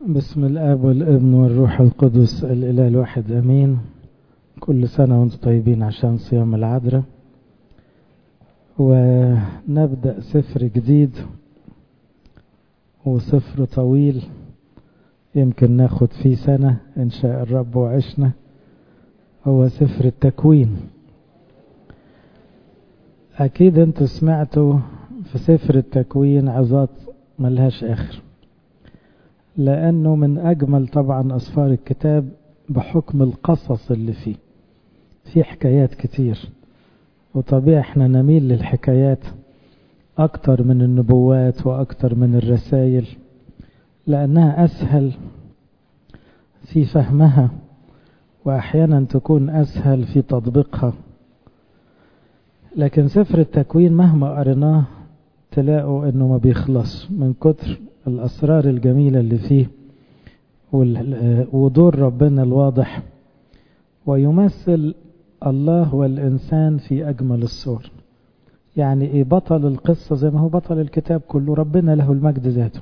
بسم الآب والابن والروح القدس الإله الواحد أمين. كل سنة وانتم طيبين عشان صيام العذراء، ونبدأ سفر جديد وسفر طويل يمكن ناخد فيه سنة إن شاء الرب وعشنا. هو سفر التكوين. أكيد انتوا سمعتوا في سفر التكوين عظات ملهاش آخر، لأنه من أجمل طبعا أسفار الكتاب بحكم القصص اللي فيه. فيه حكايات كتير، وطبيعي احنا نميل للحكايات أكتر من النبوات وأكتر من الرسائل، لأنها أسهل في فهمها وأحيانا تكون أسهل في تطبيقها. لكن سفر التكوين مهما قرناه تلاقوا أنه ما بيخلص من كتر الأسرار الجميلة اللي فيه ودور ربنا الواضح، ويمثل الله والإنسان في أجمل الصور. يعني إيه بطل القصة زي ما هو بطل الكتاب كله، ربنا له المجد ذاته.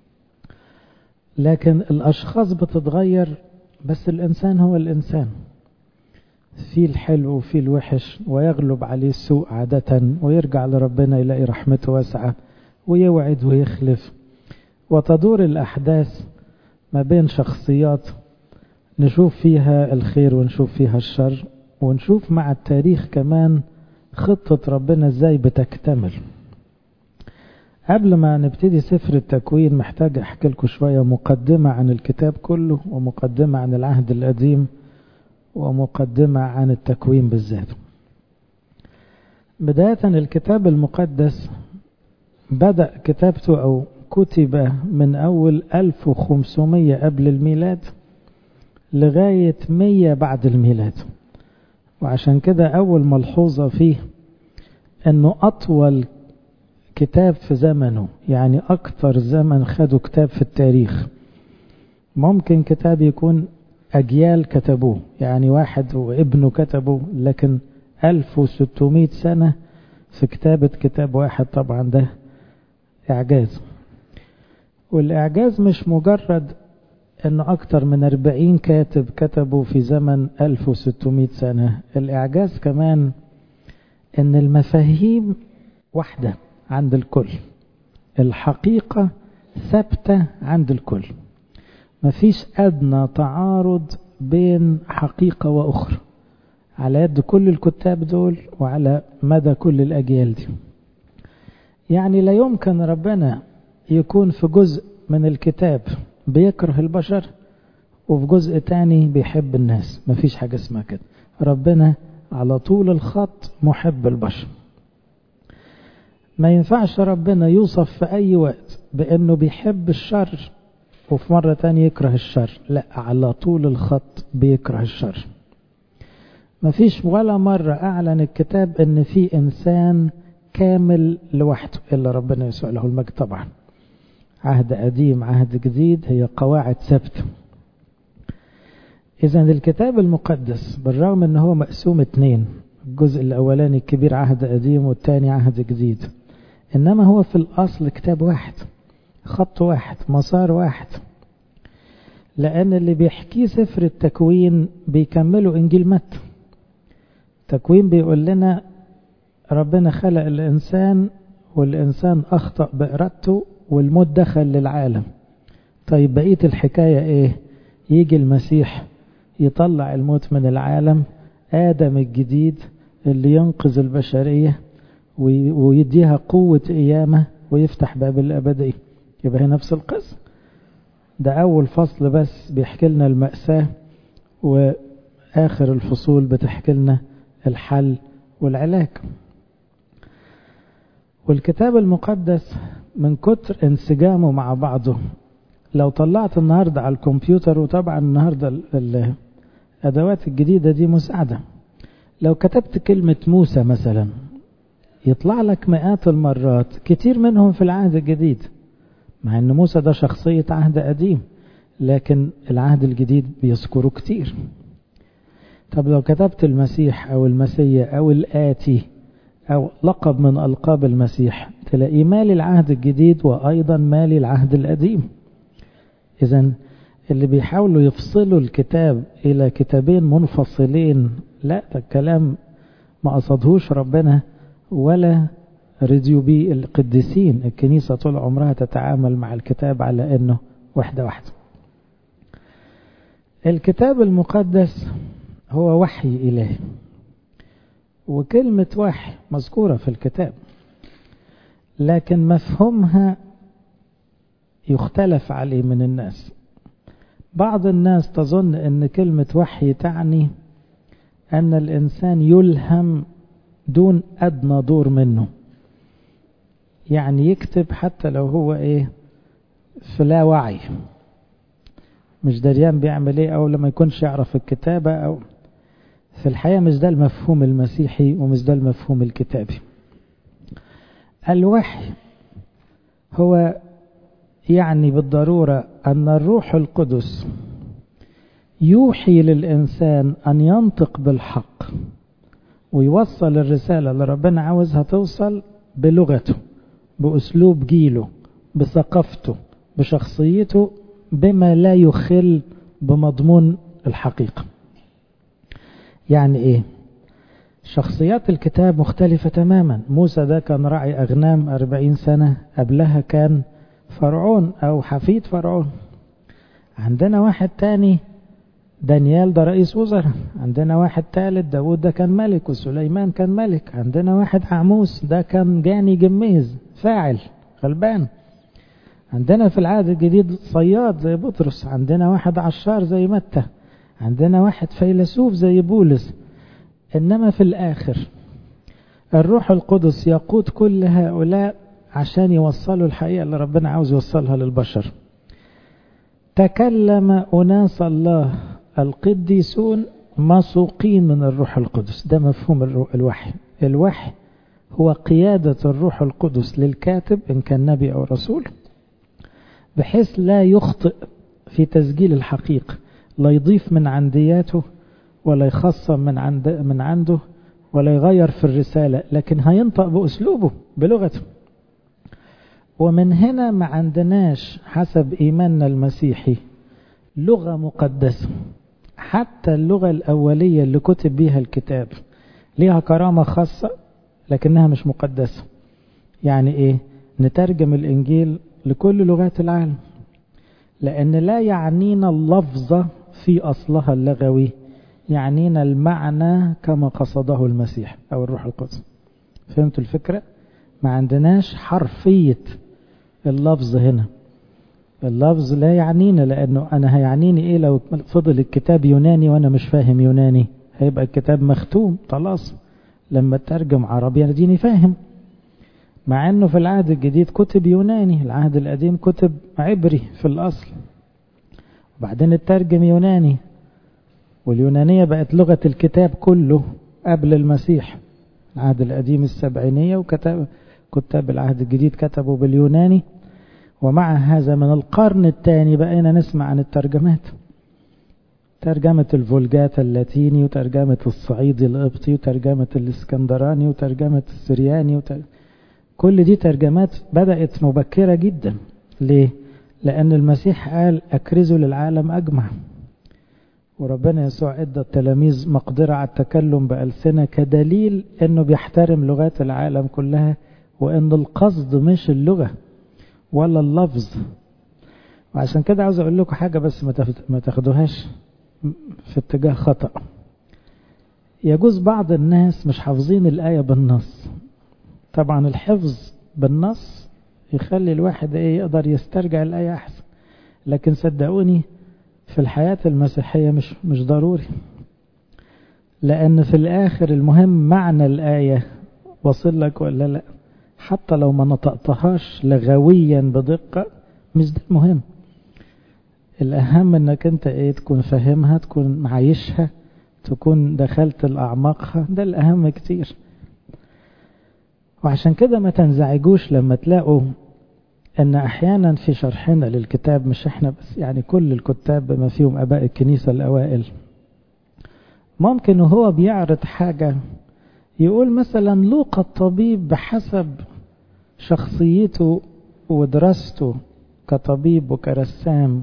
لكن الأشخاص بتتغير، بس الإنسان هو الإنسان، في الحلو وفي الوحش، ويغلب عليه السوء عادة، ويرجع لربنا يلاقي رحمته واسعة ويوعد ويخلف. وتدور الأحداث ما بين شخصيات نشوف فيها الخير ونشوف فيها الشر، ونشوف مع التاريخ كمان خطة ربنا ازاي بتكتمل. قبل ما نبتدي سفر التكوين محتاج احكي لكم شوية مقدمة عن الكتاب كله، ومقدمة عن العهد القديم، ومقدمة عن التكوين بالذات. بداية الكتاب المقدس بدأ كتابته أو كتب من أول 1500 قبل الميلاد لغاية 100 بعد الميلاد. وعشان كده أول ملحوظة فيه أنه أطول كتاب في زمنه، يعني أكثر زمن خدوا كتاب في التاريخ. ممكن كتاب يكون أجيال كتبوه، يعني واحد وابنه كتبوه، لكن 1600 سنة في كتابة كتاب واحد، طبعا ده إعجاز. والإعجاز مش مجرد أنه أكتر من 40 كاتب كتبوا في زمن 1600 سنة. الإعجاز كمان أن المفاهيم واحدة عند الكل، الحقيقة ثابتة عند الكل، مفيش أدنى تعارض بين حقيقة وأخرى على يد كل الكتاب دول وعلى مدى كل الأجيال دي. يعني لا يمكن ربنا يكون في جزء من الكتاب بيكره البشر وفي جزء تاني بيحب الناس. مفيش حاجة اسمها كده. ربنا على طول الخط محب البشر. ما ينفعش ربنا يوصف في أي وقت بأنه بيحب الشر وفي مرة تانية يكره الشر. لا، على طول الخط بيكره الشر. مفيش ولا مرة أعلن الكتاب أن في إنسان كامل لوحده إلا ربنا يسوع له المجد. طبعا عهد قديم عهد جديد هي قواعد ثابتة. إذن الكتاب المقدس بالرغم أنه هو مقسوم 2، الجزء الأولاني الكبير عهد قديم والتاني عهد جديد، إنما هو في الأصل كتاب واحد، خط واحد، مسار واحد. لأن اللي بيحكيه سفر التكوين بيكملوا إنجيل متى. التكوين بيقول لنا ربنا خلق الإنسان، والإنسان أخطأ بإرادته، والموت دخل للعالم. طيب بقية الحكاية إيه؟ يجي المسيح يطلع الموت من العالم، آدم الجديد اللي ينقذ البشرية ويديها قوة قيامة ويفتح باب الأبدية. يبقى هي نفس القصة. ده أول فصل بس بيحكي لنا المأساة، وآخر الفصول بتحكي لنا الحل والعلاج. والكتاب المقدس من كتر انسجامه مع بعضه، لو طلعت النهاردة على الكمبيوتر، وطبعا النهاردة الأدوات الجديدة دي مساعدة، لو كتبت كلمة موسى مثلا يطلع لك مئات المرات، كتير منهم في العهد الجديد، مع ان موسى ده شخصية عهد قديم، لكن العهد الجديد بيذكره كتير. طب لو كتبت المسيح أو المسيح أو الآتي أو لقب من ألقاب المسيح، تلاقي مالي العهد الجديد وأيضا مالي العهد القديم. إذن اللي بيحاولوا يفصلوا الكتاب إلى كتابين منفصلين، لا، ده الكلام ما قصدهوش ربنا ولا رضيوا بيه القديسين. الكنيسة طول عمرها تتعامل مع الكتاب على أنه واحدة واحدة. الكتاب المقدس هو وحي إلهي، وكلمة وحي مذكورة في الكتاب، لكن مفهومها يختلف عليه من الناس. بعض الناس تظن أن كلمة وحي تعني أن الإنسان يلهم دون أدنى دور منه، يعني يكتب حتى لو هو في لا وعي، مش دريان بيعمل أو لما يكونش يعرف الكتابة أو في الحقيقة. مش ده المفهوم المسيحي ومش ده المفهوم الكتابي. الوحي هو يعني بالضرورة أن الروح القدس يوحي للإنسان أن ينطق بالحق ويوصل الرسالة اللي ربنا عاوزها توصل بلغته، بأسلوب جيله، بثقافته، بشخصيته، بما لا يخل بمضمون الحقيقة. يعني شخصيات الكتاب مختلفة تماما. موسى ده كان راعي أغنام 40 سنة، قبلها كان فرعون أو حفيد فرعون. عندنا واحد تاني دانيال ده رئيس وزراء. عندنا واحد ثالث داود ده كان ملك وسليمان كان ملك. عندنا واحد عموس ده كان جاني جميز فاعل غلبان. عندنا في العهد الجديد صياد زي بطرس. عندنا واحد عشار زي متى. عندنا واحد فيلسوف زي بولس. إنما في الآخر الروح القدس يقود كل هؤلاء عشان يوصلوا الحقيقة اللي ربنا عاوز يوصلها للبشر. تكلم أناس الله القديسون مسوقين من الروح القدس. ده مفهوم الوحي. الوحي هو قيادة الروح القدس للكاتب إن كان نبي أو رسول، بحيث لا يخطئ في تسجيل الحقيقة، لا يضيف من عندياته ولا يخصم من عنده ولا يغير في الرسالة، لكن هينطق بأسلوبه بلغته. ومن هنا ما عندناش حسب إيماننا المسيحي لغة مقدسة. حتى اللغة الأولية اللي كتب بيها الكتاب ليها كرامة خاصة لكنها مش مقدسة. يعني نترجم الإنجيل لكل لغات العالم، لأن لا يعنينا اللفظة في أصلها اللغوي، يعنينا المعنى كما قصده المسيح أو الروح القدس. فهمتوا الفكرة؟ ما عندناش حرفية اللفظ هنا. اللفظ لا يعنينا، لأنه أنا هيعنيني لو فضل الكتاب يوناني وأنا مش فاهم يوناني؟ هيبقى الكتاب مختوم خلاص. لما ترجم عربي أنا ديني فاهم، مع أنه في العهد الجديد كتب يوناني، العهد القديم كتب عبري في الأصل، وبعدين الترجم يوناني، واليونانية بقت لغة الكتاب كله قبل المسيح. العهد القديم السبعينية كتاب العهد الجديد كتبوا باليوناني. ومع هذا من القرن الثاني بقينا نسمع عن الترجمات، ترجمة الفولجات اللاتيني وترجمة الصعيدي القبطي وترجمة الاسكندراني وترجمة السرياني كل دي ترجمات بدأت مبكرة جدا. ليه؟ لأن المسيح قال أكرزوا للعالم أجمع، وربنا يسوع ادى التلاميذ مقدرة على التكلم بألسنة كدليل أنه بيحترم لغات العالم كلها، وأن القصد مش اللغة ولا اللفظ. وعشان كده عاوز أقول لكم حاجة بس ما تاخدوهاش في اتجاه خطأ. يجوز بعض الناس مش حافظين الآية بالنص. طبعا الحفظ بالنص يخلي الواحد يقدر يسترجع الآية أحسن، لكن صدقوني في الحياة المسيحية مش ضروري، لأن في الآخر المهم معنى الآية وصل لك ولا لا. حتى لو ما نطقتهاش لغويا بدقة مش ده المهم. الأهم أنك أنت تكون فاهمها، تكون معايشها، تكون دخلت الأعماقها. ده الأهم كتير. وعشان كده ما تنزعجوش لما تلاقوا أن أحيانا في شرحنا للكتاب، مش إحنا بس، يعني كل الكتاب بما فيهم أباء الكنيسة الأوائل، ممكن وهو بيعرض حاجة يقول مثلا لوقا الطبيب بحسب شخصيته ودراسته كطبيب وكرسام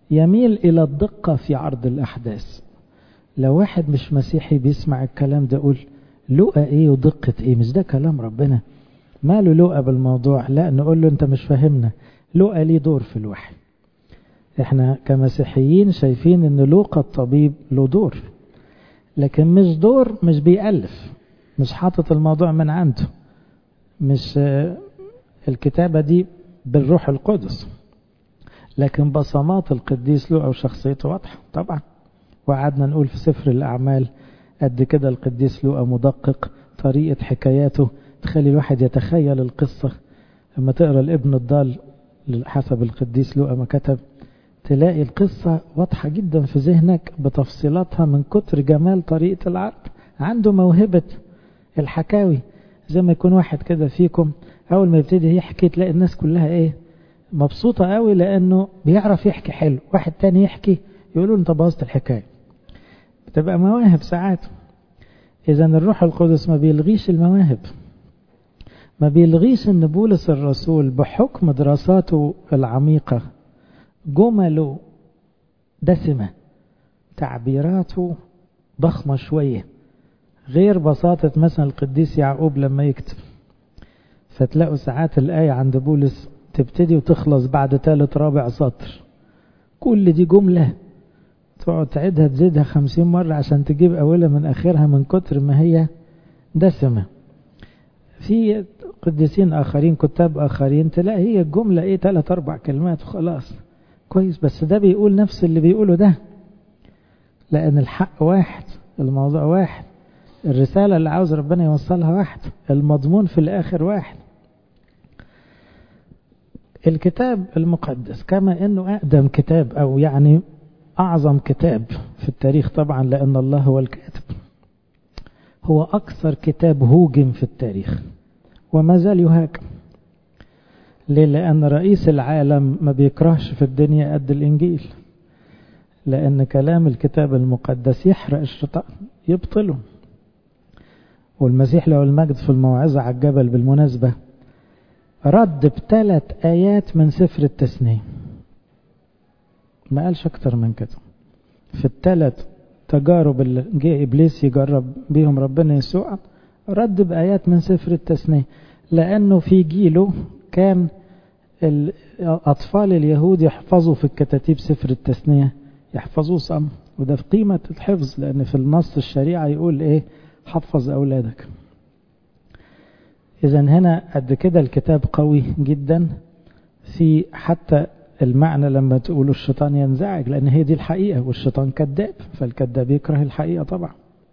يميل إلى الدقة في عرض الأحداث. لو واحد مش مسيحي بيسمع الكلام ده يقول لقى ايه ودقة ايه؟ مش ده كلام ربنا؟ ماله لقى بالموضوع؟ لا، نقول له انت مش فاهمنا. لقى ليه دور في الوحي. احنا كمسيحيين شايفين ان لوقا الطبيب له دور، لكن مش دور، مش بيألف، مش حاطط الموضوع من عنده، مش الكتابة دي بالروح القدس، لكن بصمات القديس لوقا وشخصيته واضحة طبعا. وقعدنا نقول في سفر الأعمال قد كده القديس لوقا مدقق، طريقة حكاياته تخلي الواحد يتخيل القصة. لما تقرأ الابن الضال حسب القديس لوقا ما كتب، تلاقي القصة واضحة جدا في ذهنك بتفصيلاتها من كتر جمال طريقة العرض. عنده موهبة الحكاوي. زي ما يكون واحد كده فيكم أول ما يبتدي يحكي تلاقي الناس كلها إيه مبسوطة قوي، لأنه بيعرف يحكي حلو. واحد تاني يحكي يقولوا انت بوظت الحكاية. بتبقى مواهب ساعات. إذا الروح القدس ما بيلغيش المواهب، ما بيلغيش ان بولس الرسول بحكم دراساته العميقة جمله دسمة، تعبيراته ضخمة شوية، غير بساطة مثلا القديس يعقوب لما يكتب. فتلاقوا ساعات الآية عند بولس تبتدي وتخلص بعد ثالث رابع سطر، كل دي جملة تقعد تعيدها تزيدها 50 مرة عشان تجيب أولها من آخرها من كتر ما هي دسمة. في قديسين آخرين كتاب آخرين تلاقي هي الجملة ايه 3-4 كلمات وخلاص كويس، بس ده بيقول نفس اللي بيقوله ده، لأن الحق واحد، الموضوع واحد، الرسالة اللي عاوز ربنا يوصلها واحد، المضمون في الآخر واحد. الكتاب المقدس كما أنه أقدم كتاب أو يعني أعظم كتاب في التاريخ طبعا، لأن الله هو الكاتب، هو أكثر كتاب هوجم في التاريخ وما زال يهاجم. ليه؟ لأن رئيس العالم ما بيكرهش في الدنيا قد الإنجيل، لأن كلام الكتاب المقدس يحرق الشيطان يبطله. والمسيح له المجد في الموعظة على الجبل بالمناسبة رد ب3 آيات من سفر التثنية، ما قالش أكتر من كده. في ال3 تجارب اللي جه إبليس يجرب بيهم ربنا يسوع رد بآيات من سفر التثنية، لأنه في جيله كان الأطفال اليهود يحفظوا في الكتاتيب سفر التثنية، يحفظوه صم، وده في قيمة الحفظ، لأن في النص الشريعة يقول إيه حفظ أولادك. إذن هنا قد كده الكتاب قوي جدا في حتى المعنى لما تقولوا الشيطان ينزعج، لأن هي دي الحقيقة، والشيطان كذاب، فالكذاب يكره الحقيقة طبعا.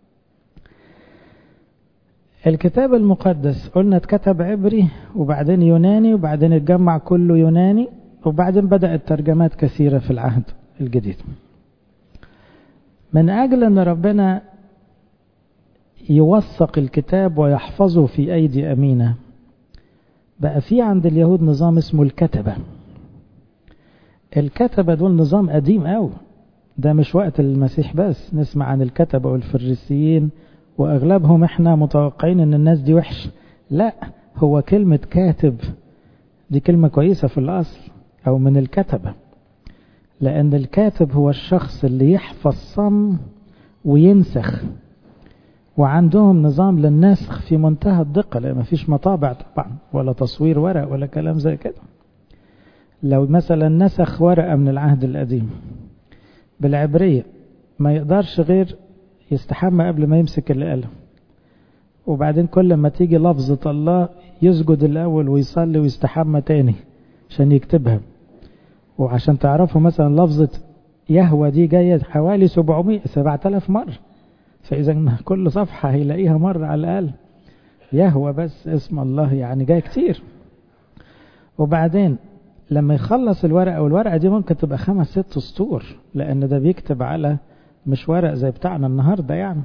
الكتاب المقدس قلنا اتكتب عبري وبعدين يوناني وبعدين اتجمع كله يوناني، وبعدين بدأت ترجمات كثيرة في العهد الجديد. من أجل أن ربنا يوثق الكتاب ويحفظه في أيدي أمينة، بقى في عند اليهود نظام اسمه الكتبة. الكتبة دول نظام قديم قوي، ده مش وقت المسيح بس نسمع عن الكتبة والفريسيين وأغلبهم احنا متوقعين ان الناس دي وحش. لا، هو كلمة كاتب دي كلمة كويسة في الأصل، أو من الكتبة، لأن الكاتب هو الشخص اللي يحفظ صم وينسخ، وعندهم نظام للنسخ في منتهى الدقة، لأن مفيش مطابع طبعا ولا تصوير ورق ولا كلام زي كده. لو مثلا نسخ ورقة من العهد القديم بالعبرية ما يقدرش غير يستحمى قبل ما يمسك القلم، وبعدين كل ما تيجي لفظة الله يسجد الأول ويصلي ويستحمى تاني عشان يكتبها. وعشان تعرفوا مثلا لفظة يهوى دي جاية حوالي 7000 مرة، فإذا كل صفحة هيلاقيها مرة على الأقل يهوى بس اسم الله، يعني جاي كتير. وبعدين لما يخلص الورقة، والورقة دي ممكن تبقى 5-6 سطور، لأن ده بيكتب على مش ورق زي بتاعنا النهاردة يعني.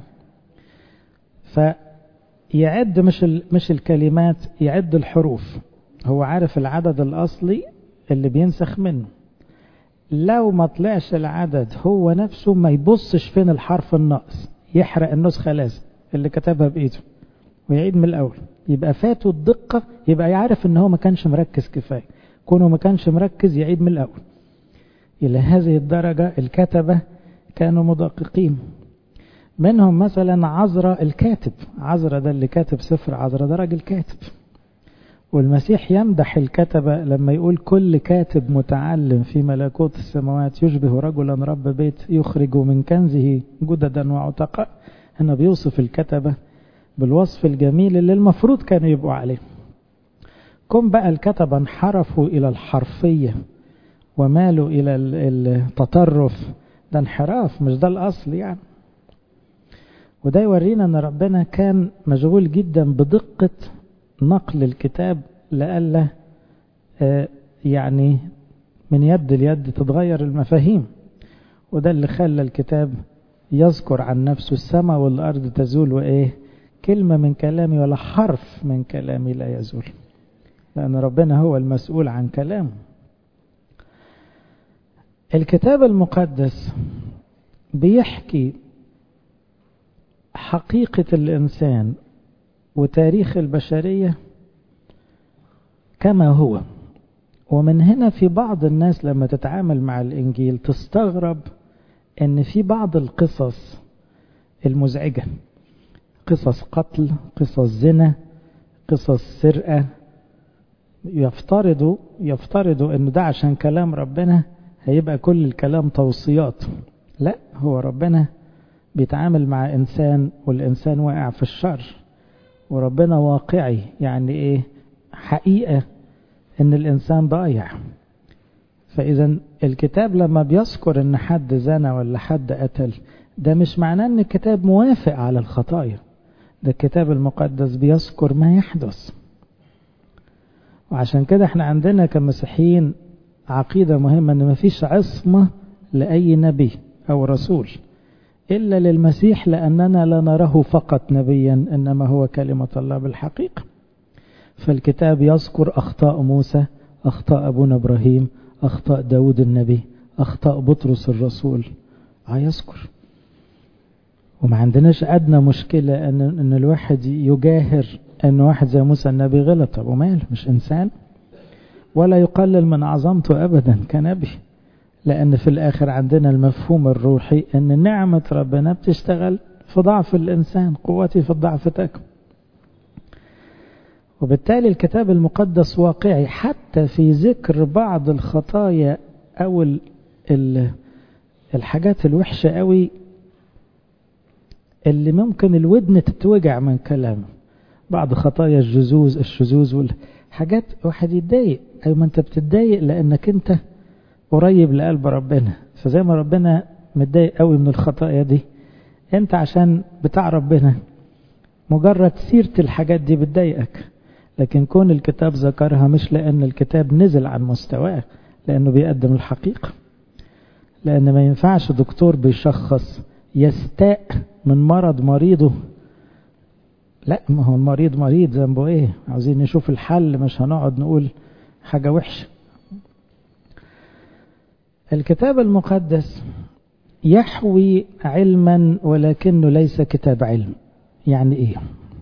فيعد مش الكلمات، يعد الحروف، هو عارف العدد الأصلي اللي بينسخ منه. لو ما طلعش العدد هو نفسه ما يبصش فين الحرف الناقص، يحرق النسخة لازم اللي كتبها بإيده ويعيد من الأول. يبقى فاته الدقة، يبقى يعرف ان هو ما كانش مركز كفاية، كونه ما كانش مركز يعيد من الأول. إلى هذه الدرجة الكتبة كانوا مدققين. منهم مثلا عزرا الكاتب. عزرا ده اللي كاتب سفر عزرا، ده راجل كاتب. والمسيح يمدح الكتبة لما يقول كل كاتب متعلم في ملكوت السماوات يشبه رجلا رب بيت يخرج من كنزه جددا وعتقاء. هنا بيوصف الكتبة بالوصف الجميل اللي المفروض كانوا يبقوا عليه. كم بقى الكتبة انحرفوا إلى الحرفية ومالوا إلى التطرف، ده انحراف مش ده الأصل يعني. وده يورينا أن ربنا كان مشغول جدا بدقة نقل الكتاب لألا يعني من يد اليد تتغير المفاهيم. وده اللي خلى الكتاب يذكر عن نفسه السماء والأرض تزول وإيه كلمة من كلامي ولا حرف من كلامي لا يزول، لأن ربنا هو المسؤول عن كلامه. الكتاب المقدس بيحكي حقيقة الإنسان وتاريخ البشرية كما هو. ومن هنا في بعض الناس لما تتعامل مع الإنجيل تستغرب أن في بعض القصص المزعجة، قصص قتل، قصص زنا، قصص سرقة، يفترضوا أنه ده عشان كلام ربنا هيبقى كل الكلام توصيات. لا، هو ربنا بيتعامل مع إنسان والإنسان واقع في الشر، وربنا واقعي. يعني إيه؟ حقيقة إن الإنسان ضايع. فإذا الكتاب لما بيذكر إن حد زنى ولا حد قتل، ده مش معناه إن الكتاب موافق على الخطايا، ده الكتاب المقدس بيذكر ما يحدث. وعشان كده احنا عندنا كمسيحيين عقيدة مهمة إن مفيش عصمة لأي نبي أو رسول إلا للمسيح، لأننا لا نراه فقط نبيا إنما هو كلمة الله بالحقيقة. فالكتاب يذكر أخطاء موسى، أخطاء أبونا إبراهيم، أخطاء داود النبي، أخطاء بطرس الرسول، يذكر. وما عندناش أدنى مشكلة أن الواحد يجاهر أن واحد زي موسى النبي غلط. طب وماله، مش إنسان؟ ولا يقلل من عظمته أبدا كنبي، لأن في الآخر عندنا المفهوم الروحي أن نعمة ربنا بتشتغل في ضعف الإنسان، قوتي في الضعف تكمن. وبالتالي الكتاب المقدس واقعي حتى في ذكر بعض الخطايا أو الحاجات الوحشة قوي اللي ممكن الودن تتوجع من كلامه. بعض خطايا الشذوذ والحاجات واحد يتضايق. أيوة، ما أنت بتتضايق لأنك أنت قريب لقلب ربنا. فزي ما ربنا متضايق قوي من الخطايا دي، أنت عشان بتاع ربنا مجرد سيرة الحاجات دي بتضايقك. لكن كون الكتاب ذكرها مش لأن الكتاب نزل عن مستواه، لأنه بيقدم الحقيقة. لأن ما ينفعش دكتور بيشخص يستاء من مرض مريضه. لا، ما هو المريض مريض، ذنبه ايه؟ عاوزين نشوف الحل، مش هنقعد نقول حاجة وحشة. الكتاب المقدس يحوي علما ولكنه ليس كتاب علم. يعني ايه؟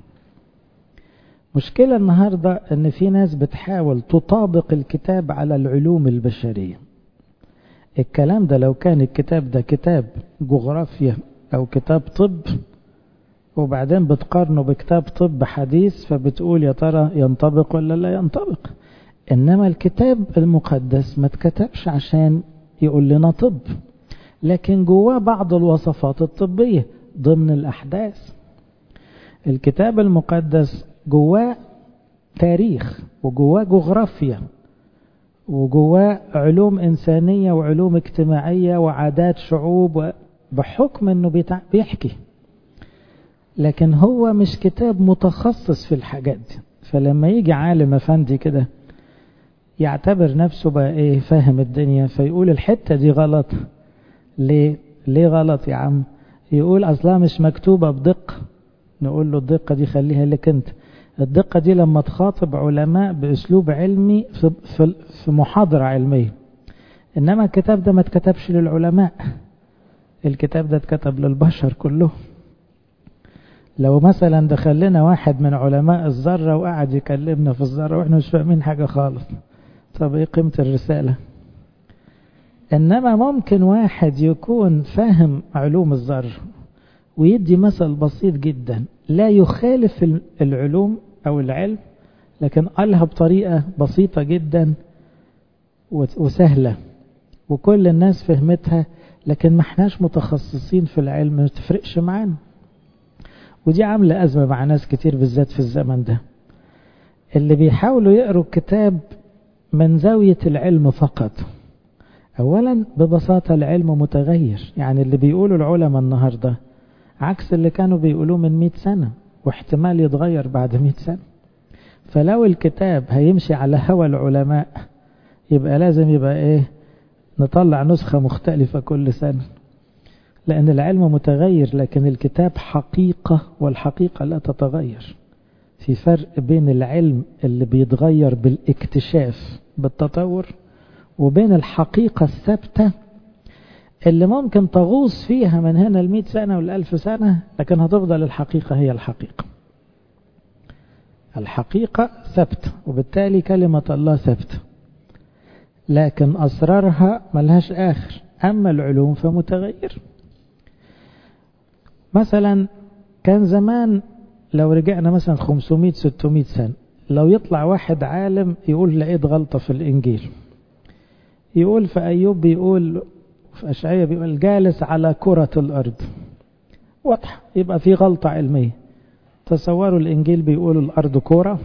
مشكلة النهاردة ان في ناس بتحاول تطابق الكتاب على العلوم البشرية. الكلام ده لو كان الكتاب ده كتاب جغرافيا او كتاب طب، وبعدين بتقارنه بكتاب طب حديث، فبتقول يا ترى ينطبق ولا لا ينطبق. انما الكتاب المقدس ما اتكتبش عشان يقول لنا طب، لكن جواه بعض الوصفات الطبية ضمن الأحداث. الكتاب المقدس جواه تاريخ، وجواه جغرافيا، وجواه علوم إنسانية وعلوم اجتماعية وعادات شعوب، بحكم أنه بيحكي. لكن هو مش كتاب متخصص في الحاجات دي. فلما يجي عالم أفندي كده يعتبر نفسه بقى ايه فاهم الدنيا، فيقول الحتة دي غلط. ليه غلط يا عم؟ يقول أصلها مش مكتوبة بدقة. نقول له الدقة دي خليها لك انت. الدقة دي لما تخاطب علماء بأسلوب علمي في محاضرة علمية. إنما الكتاب ده ما اتكتبش للعلماء، الكتاب ده اتكتب للبشر كله. لو مثلا دخل لنا واحد من علماء الذرة وقعد يكلمنا في الذرة واحنا مش فاهمين حاجة خالص، طب ايه قيمة الرسالة؟ إنما ممكن واحد يكون فاهم علوم الذر ويدي مثل بسيط جدا لا يخالف العلوم أو العلم، لكن قالها بطريقة بسيطة جدا وسهلة وكل الناس فهمتها، لكن ما احناش متخصصين في العلم، ما تفرقش معانا. ودي عاملة أزمة مع ناس كتير بالذات في الزمن ده، اللي بيحاولوا يقروا الكتاب من زاوية العلم فقط. أولا ببساطة العلم متغير، يعني اللي بيقولوا العلماء النهاردة عكس اللي كانوا بيقولوه من 100 سنة، واحتمال يتغير بعد 100 سنة. فلو الكتاب هيمشي على هوى العلماء يبقى لازم يبقى نطلع نسخة مختلفة كل سنة، لأن العلم متغير، لكن الكتاب حقيقة والحقيقة لا تتغير. في فرق بين العلم اللي بيتغير بالاكتشاف بالتطور، وبين الحقيقة الثابتة اللي ممكن تغوص فيها من هنا 100 سنة وال1000 سنة، لكن هتفضل الحقيقة هي الحقيقة. الحقيقة ثابتة، وبالتالي كلمة الله ثابتة، لكن أسرارها ملهاش آخر. أما العلوم فمتغير. مثلا كان زمان لو رجعنا مثلا 500-600 سنة، لو يطلع واحد عالم يقول لقيت غلطة في الإنجيل، يقول في أيوب، بيقول في أشعياء، بيقول جالس على كرة الأرض، واضح يبقى في غلطة علمية. تصوروا الإنجيل بيقول الأرض كرة.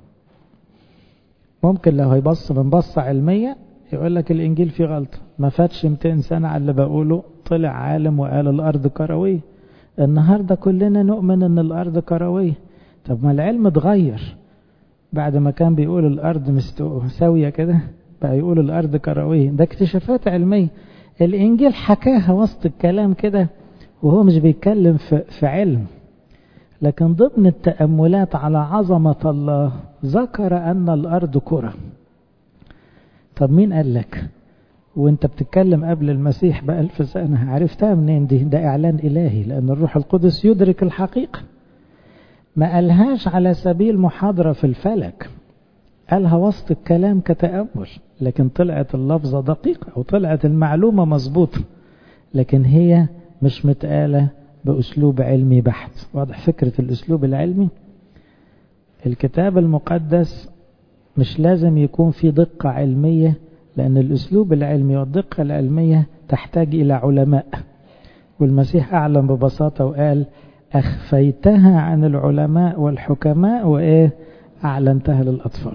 ممكن لو هيبص من بصة علمية يقول لك الإنجيل فيه غلطة، ما فاتش 200 سنة على اللي بقوله طلع عالم وقال الأرض كروية. النهاردة كلنا نؤمن أن الأرض كروية. طب ما العلم اتغير، بعد ما كان بيقول الأرض مستوية كده بقى يقول الأرض كروية. ده اكتشافات علمية. الإنجيل حكاها وسط الكلام كده وهو مش بيتكلم في علم، لكن ضمن التأملات على عظمة الله ذكر أن الأرض كرة. طب مين قال لك؟ وانت بتتكلم قبل المسيح ب1000 سنة، عرفتها منين دي؟ ده إعلان إلهي، لأن الروح القدس يدرك الحقيقة. ما قالهاش على سبيل محاضرة في الفلك، قالها وسط الكلام كتأمل، لكن طلعت اللفظة دقيقة أو طلعت المعلومة مظبوطة، لكن هي مش متقالة بأسلوب علمي بحت. واضح فكرة الأسلوب العلمي؟ الكتاب المقدس مش لازم يكون في دقة علمية، لأن الأسلوب العلمي والدقة العلمية تحتاج إلى علماء، والمسيح أعلم ببساطة وقال أخفيتها عن العلماء والحكماء أعلنتها للأطفال.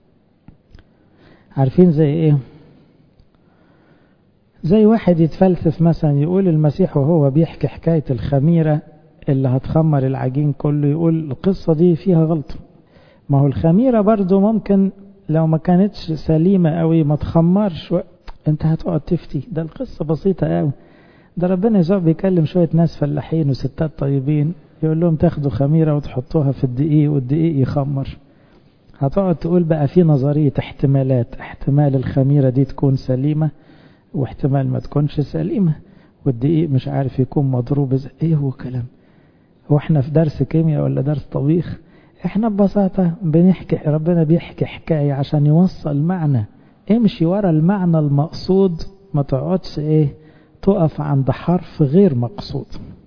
عارفين زي إيه؟ زي واحد يتفلسف مثلا يقول المسيح وهو بيحكي حكاية الخميرة اللي هتخمر العجين كله، يقول القصة دي فيها غلطة. ما هو الخميرة برضو ممكن لو ما كانتش سليمة قوي ما تخمرش، انت هتقعد تفتي. ده القصة بسيطة قوي. ده ربنا يسوع بيكلم شوية ناس فلاحين وستات طيبين، يقول لهم تاخدوا خميرة وتحطوها في الدقيق والدقيق يخمر. هتقعد تقول بقى في نظرية احتمالات، احتمال الخميرة دي تكون سليمة واحتمال ما تكونش سليمة، والدقيق مش عارف يكون مضروب ايه هو كلام. هو احنا في درس كيمياء ولا درس طبيخ؟ احنا ببساطة بنحكي، ربنا بيحكي حكاية عشان يوصل معنى. امشي ورا المعنى المقصود، ما تقعدش تقف عند حرف غير مقصود.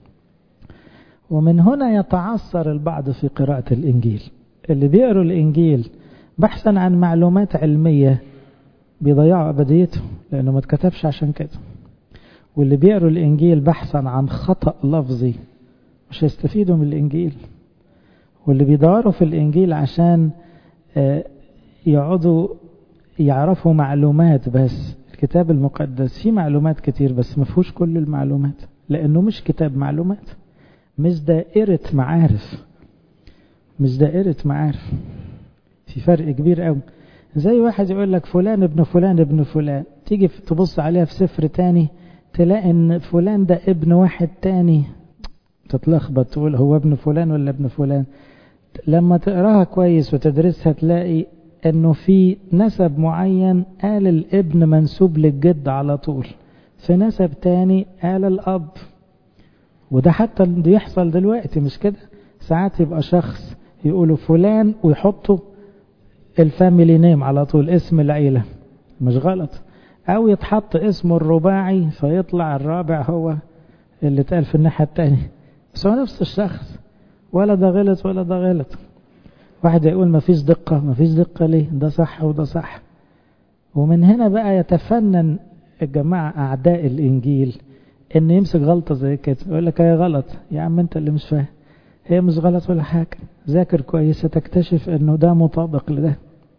ومن هنا يتعثر البعض في قراءة الإنجيل. اللي بيقروا الإنجيل بحثا عن معلومات علمية بيضيعوا أبديته، لأنه ما اتكتبش عشان كده. واللي بيقروا الإنجيل بحثا عن خطأ لفظي مش هيستفيدوا من الإنجيل. واللي بيدوروا في الإنجيل عشان يقعدوا يعرفوا معلومات بس. الكتاب المقدس فيه معلومات كتير بس ما فيهوش كل المعلومات، لأنه مش كتاب معلومات، مش دائرة معارف، مش دائرة معارف. في فرق كبير قوي. زي واحد يقول لك فلان ابن فلان ابن فلان، تيجي تبص عليها في سفر تاني تلاقي ان فلان ده ابن واحد تاني، تتلخبط تقول هو ابن فلان ولا ابن فلان. لما تقراها كويس وتدرسها تلاقي انه في نسب معين قال الابن منسوب للجد على طول، في نسب تاني قال الاب. وده حتى بيحصل دلوقتي مش كده؟ ساعات يبقى شخص يقولوا فلان ويحطوا الفاميلي نيم على طول، اسم العيلة، مش غلط. أو يتحط اسمه الرباعي فيطلع الرابع هو اللي اتقال في الناحية التانية، بس هو نفس الشخص، ولا ده غلط ولا ده غلط. واحد يقول ما فيش دقة، ما فيش دقة ليه؟ ده صح وده صح. ومن هنا بقى يتفنن الجماعة أعداء الإنجيل إن يمسك غلطة زي كده، يقول لك هي غلط يا عم، أنت اللي مش فاهم، هي مش غلط ولا حاجة، ذاكر كويس تكتشف إنه ده مطابق لده.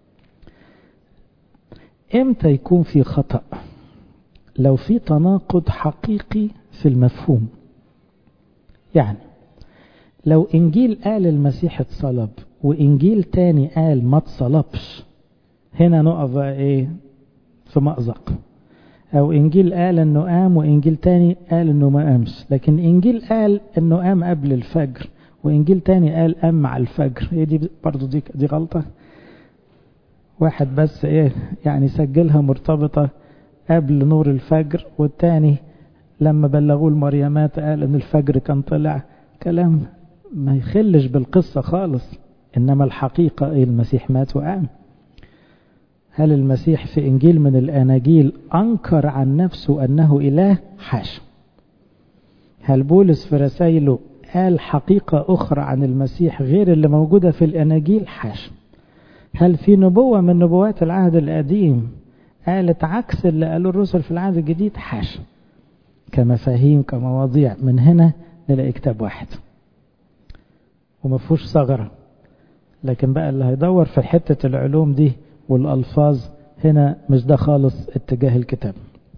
إمتى يكون في خطأ؟ لو في تناقض حقيقي في المفهوم. يعني لو إنجيل قال المسيح اتصلب وإنجيل تاني قال ما اتصلبش، هنا نقف بقى إيه؟ في مأزق. أو إنجيل قال إنه قام وإنجيل تاني قال إنه ما قامش، لكن إنجيل قال إنه قام قبل الفجر وإنجيل تاني قال قام مع الفجر، هي دي برضو دي غلطة. واحد بس إيه يعني سجلها مرتبطة قبل نور الفجر، والتاني لما بلغوا المريمات قال إن الفجر كان طلع. كلام ما يخلش بالقصة خالص. إنما الحقيقة إيه؟ المسيح مات وقام. هل المسيح في إنجيل من الأناجيل أنكر عن نفسه أنه إله؟ حاشا. هل بولس في رسائله قال حقيقة أخرى عن المسيح غير اللي موجودة في الأناجيل؟ حاشا. هل في نبوة من نبوات العهد القديم قالت عكس اللي قالوا الرسل في العهد الجديد؟ حاشا. كمفاهيم كمواضيع من هنا نلاقي كتاب واحد ومفهوش ثغرة. لكن بقى اللي هيدور في حتة العلوم دي والألفاظ هنا مش ده خالص اتجاه الكتاب.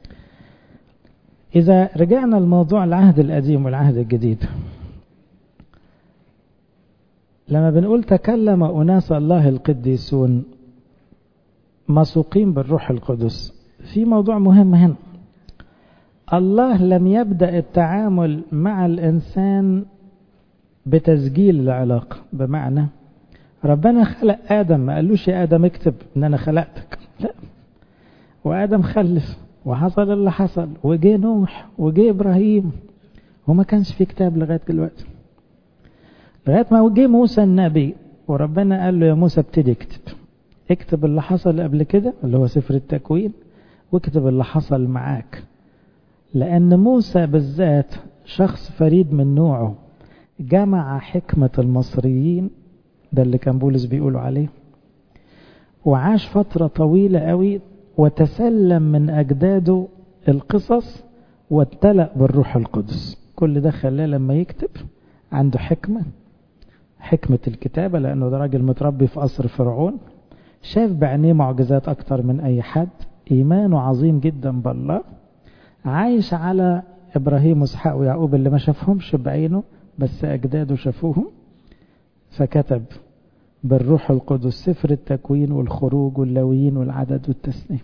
إذا رجعنا الموضوع العهد القديم والعهد الجديد، لما بنقول تكلم أناس الله القديسون مسوقين بالروح القدس، في موضوع مهم هنا. الله لم يبدأ التعامل مع الإنسان بتسجيل العلاقة، بمعنى ربنا خلق آدم ما قالوش يا آدم اكتب إن أنا خلقتك، لا. وآدم خلف وحصل اللي حصل، وجي نوح وجي إبراهيم، وما كانش في كتاب لغاية دلوقتي، لغاية ما جه موسى النبي وربنا قال له يا موسى ابتدي اكتب اللي حصل قبل كده اللي هو سفر التكوين، واكتب اللي حصل معاك. لأن موسى بالذات شخص فريد من نوعه، جمع حكمة المصريين، ده اللي كان بولس بيقولوا عليه، وعاش فترة طويلة قوي وتسلم من أجداده القصص واتلأ بالروح القدس. كل ده خلاه لما يكتب عنده حكمة الكتابة، لأنه ده راجل متربي في قصر فرعون، شاف بعينيه معجزات أكتر من أي حد، إيمانه عظيم جدا بالله، عايش على إبراهيم وإسحاق ويعقوب اللي ما شافهمش بعينه بس أجداده شافوهم، فكتب بالروح القدس سفر التكوين والخروج واللاويين والعدد والتثنية.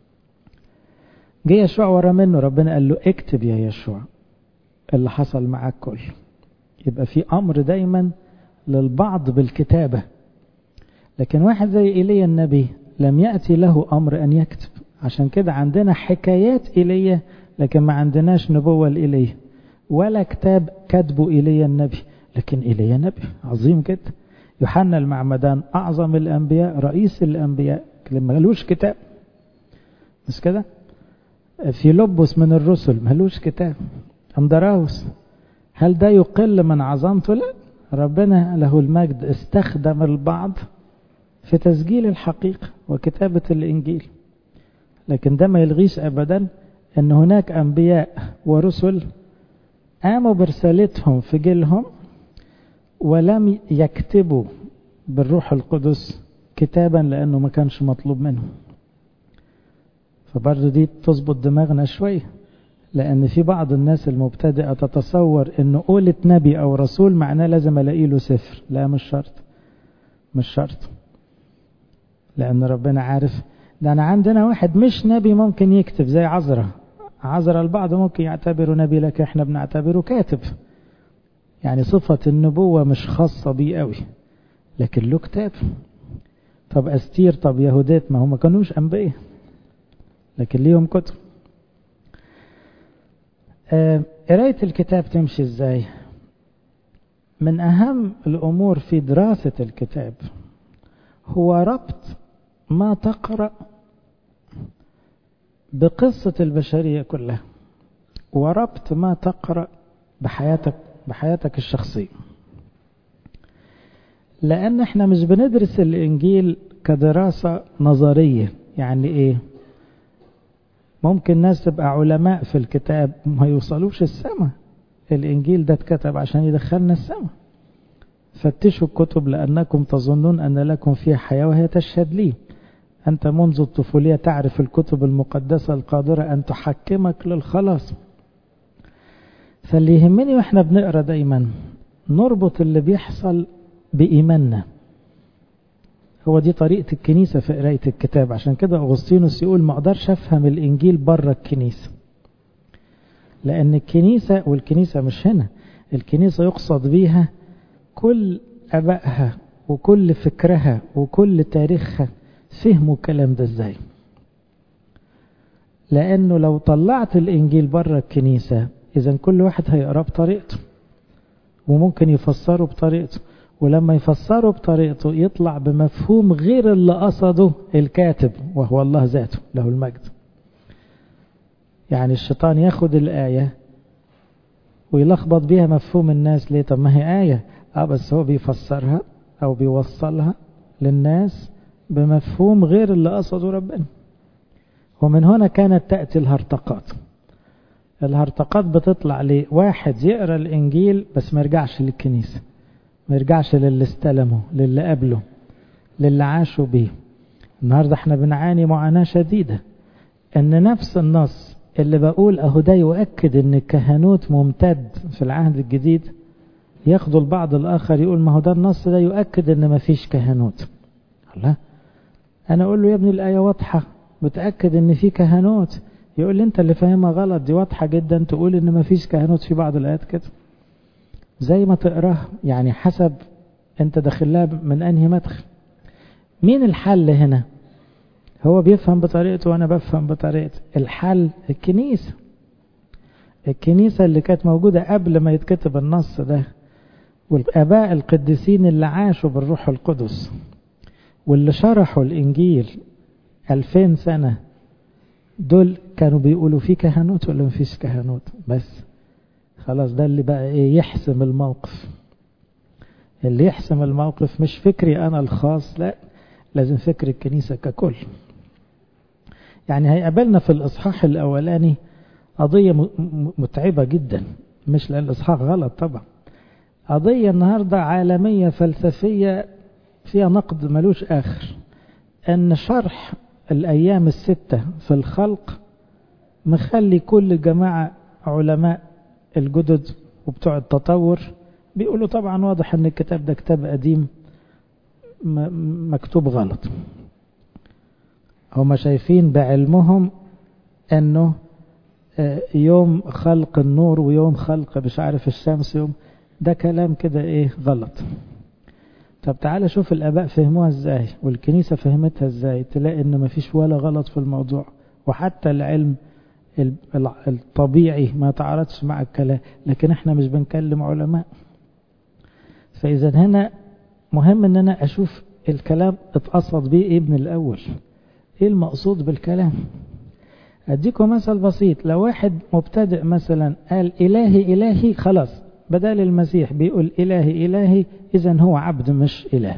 جه يشوع ورا منه، ربنا قال له اكتب يا يشوع اللي حصل معاك كله. يبقى في أمر دايما للبعض بالكتابة. لكن واحد زي إيليا النبي لم يأتي له أمر أن يكتب، عشان كده عندنا حكايات إيليا لكن ما عندناش نبوة لإيليا ولا كتاب كتبه إيليا النبي. لكن إيليا نبي عظيم جدا. يوحنا المعمدان أعظم الأنبياء، رئيس الأنبياء، ما لهوش كتاب، مش كده؟ فيلبس من الرسل ما لهوش كتاب. أندراوس، هل ده يقل من عظمته؟ لا، ربنا له المجد استخدم البعض في تسجيل الحقيقة وكتابة الإنجيل. لكن ده ما يلغيش أبدا أن هناك أنبياء ورسل قاموا برسالتهم في جيلهم ولم يكتبوا بالروح القدس كتابا لأنه ما كانش مطلوب منهم. فبرضو دي تظبط دماغنا شوية، لأن في بعض الناس المبتدئة تتصور أنه قولة نبي أو رسول معناه لازم ألاقي له سفر. لا، مش شرط. لأن ربنا عارف ده. أنا عندنا واحد مش نبي ممكن يكتب زي عذرا البعض ممكن يعتبره نبي، لكن احنا بنعتبره كاتب. يعني صفة النبوة مش خاصة بيه قوي، لكن له كتاب. طب أستير، طب يهودات، ما هم كانوش أنبياء لكن ليهم كتب. قراية الكتاب تمشي ازاي؟ من أهم الأمور في دراسة الكتاب هو ربط ما تقرأ بقصة البشرية كلها، وربط ما تقرأ بحياتك الشخصية. لأن احنا مش بندرس الإنجيل كدراسة نظرية. يعني ايه؟ ممكن ناس تبقى علماء في الكتاب ما يوصلوش السماء. الإنجيل ده اتكتب عشان يدخلنا السماء. فتشوا الكتب لأنكم تظنون أن لكم فيها حياة وهي تشهد لي. أنت منذ الطفولية تعرف الكتب المقدسة القادرة أن تحكمك للخلاص. فاللي يهمني وإحنا بنقرأ دايما نربط اللي بيحصل بإيماننا. هو دي طريقة الكنيسة في قراية الكتاب. عشان كده أغسطينوس يقول ما أقدرش أفهم الإنجيل بره الكنيسة، لأن الكنيسة، والكنيسة مش هنا، الكنيسة يقصد بيها كل أبائها وكل فكرها وكل تاريخها فهموا الكلام ده ازاي. لأنه لو طلعت الإنجيل بره الكنيسة إذن كل واحد هيقرأ بطريقته وممكن يفسره بطريقته، ولما يفسره بطريقته يطلع بمفهوم غير اللي قصده الكاتب وهو الله ذاته له المجد. يعني الشيطان ياخد الآية ويلخبط بيها مفهوم الناس. ليه؟ طب ما هي آية بس هو بيفسرها أو بيوصلها للناس بمفهوم غير اللي قصده ربنا. ومن هنا كانت تأتي الهرطقات. الهرطقات بتطلع ليه؟ واحد يقرأ الإنجيل بس ما يرجعش للكنيسة، ما يرجعش للي استلمه، للي قبله، للي عاشوا بيه. النهاردة احنا بنعاني معاناة شديدة ان نفس النص اللي بقول اهو ده يؤكد ان الكهنوت ممتد في العهد الجديد، ياخدوا البعض الاخر يقول ما هو ده النص ده يؤكد ان ما فيش كهنوت. الله، انا اقول له يا ابني الآية واضحة بتأكد ان في كهنوت. يقول لي انت اللي فاهمها غلط، دي واضحة جدا تقول ان ما فيش كهنوت في بعض الآيات كده. زي ما تقراه يعني حسب انت داخلها من انهي مدخل. مين الحل هنا؟ هو بيفهم بطريقته وانا بفهم بطريقتي. الحل الكنيسة. الكنيسة اللي كانت موجودة قبل ما يتكتب النص ده، والآباء القديسين اللي عاشوا بالروح القدس واللي شرحوا الإنجيل 2000 سنة، دول كانوا بيقولوا في كهنوت ولا مفيش كهنوت. بس خلاص ده اللي بقى ايه يحسم الموقف. اللي يحسم الموقف مش فكري انا الخاص، لا، لازم فكر الكنيسة ككل. يعني هيقابلنا في الإصحاح الأولاني قضية متعبة جدا، مش لأن الإصحاح غلط طبعا. قضية النهاردة عالمية فلسفية فيها نقد ملوش آخر، أن شرح الأيام الستة في الخلق مخلي كل جماعة علماء الجدد وبتوع التطور بيقولوا طبعا واضح أن الكتاب ده كتاب قديم مكتوب غلط. هم شايفين بعلمهم أنه يوم خلق النور ويوم خلق مش عارف الشمس يوم، ده كلام كده ايه غلط. طب تعالى شوف الآباء فهموها ازاي والكنيسة فهمتها ازاي، تلاقي ان مفيش ولا غلط في الموضوع. وحتى العلم الطبيعي ما تعارضش مع الكلام، لكن احنا مش بنكلم علماء. فإذا هنا مهم ان انا اشوف الكلام اتقصد بيه ايه من الأول، ايه المقصود بالكلام. اديكم مثل بسيط. لو واحد مبتدئ مثلا قال إلهي إلهي، خلاص بدل المسيح بيقول إلهي إلهي، إذن هو عبد مش إله.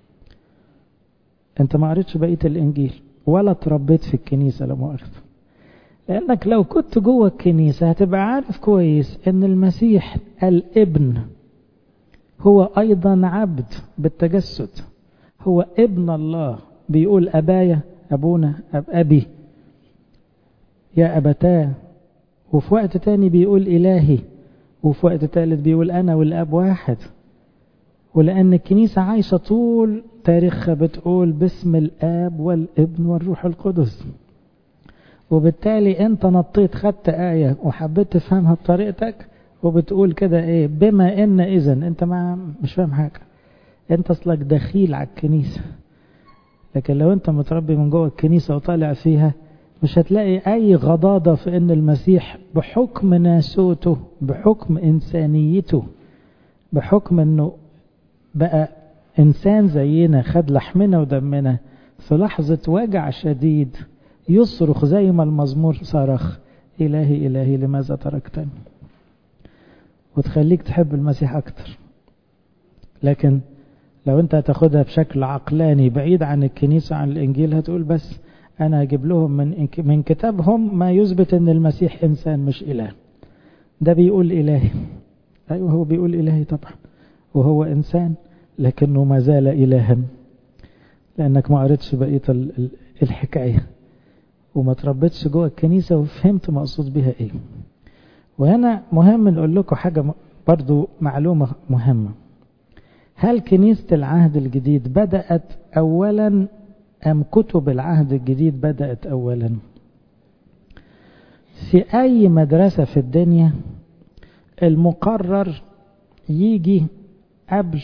انت ما قريتش بقية الإنجيل ولا تربيت في الكنيسة لا مؤاخذة. لأنك لو كنت جوه الكنيسة هتبقى عارف كويس ان المسيح الابن هو أيضا عبد بالتجسد، هو ابن الله. بيقول أبايا، أبونا، أبي، يا أبتاه. وفي وقت تاني بيقول إلهي، وفي وقت ثالث بيقول أنا والأب واحد. ولأن الكنيسة عايشة طول تاريخها بتقول باسم الآب والابن والروح القدس، وبالتالي أنت نطيت خدت آية وحبيت تفهمها بطريقتك وبتقول كده إيه بما إن إذن أنت مش فاهم حاجة. أنت أصلك دخيل على الكنيسة. لكن لو أنت متربي من جوه الكنيسة وطالع فيها مش هتلاقي أي غضاضة في أن المسيح بحكم ناسوته، بحكم إنسانيته، بحكم أنه بقى إنسان زينا خد لحمنا ودمنا، في لحظة وجع شديد يصرخ زي ما المزمور صرخ: إلهي إلهي لماذا تركتني، وتخليك تحب المسيح أكتر. لكن لو أنت هتاخدها بشكل عقلاني بعيد عن الكنيسة عن الإنجيل، هتقول بس أنا هجيب لهم من كتابهم ما يثبت أن المسيح إنسان مش إله. ده بيقول إلهي، أيوه هو بيقول إلهي طبعا، وهو إنسان لكنه ما زال إلها، لأنك ما قريتش بقية الحكاية وما تربيتش جوه الكنيسة وفهمت مقصود بها إيه. وهنا مهم نقول لكم حاجة برضو، معلومة مهمة: هل كنيسة العهد الجديد بدأت أولا أم كتب العهد الجديد بدأت أولا؟ في أي مدرسة في الدنيا المقرر يجي قبل